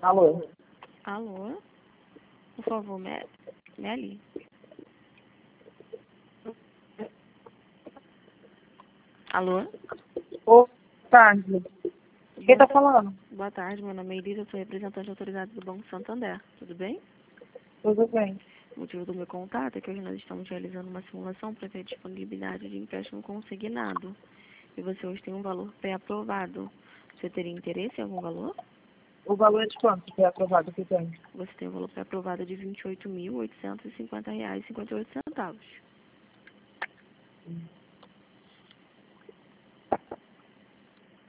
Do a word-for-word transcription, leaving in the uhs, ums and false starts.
Alô? Alô? Por favor, Me- Meli? Alô? Boa tarde. Quem tá falando? Boa tarde, meu nome é Elisa, sou representante autorizado do Banco Santander. Tudo bem? Tudo bem. O motivo do meu contato é que hoje nós estamos realizando uma simulação para ver a disponibilidade de empréstimo consignado. E você hoje tem um valor pré-aprovado. Você teria interesse em algum valor? O valor é de quanto que é aprovado que tem? Você tem um valor pré-aprovado de vinte e oito mil, oitocentos e cinquenta reais e cinquenta e oito centavos.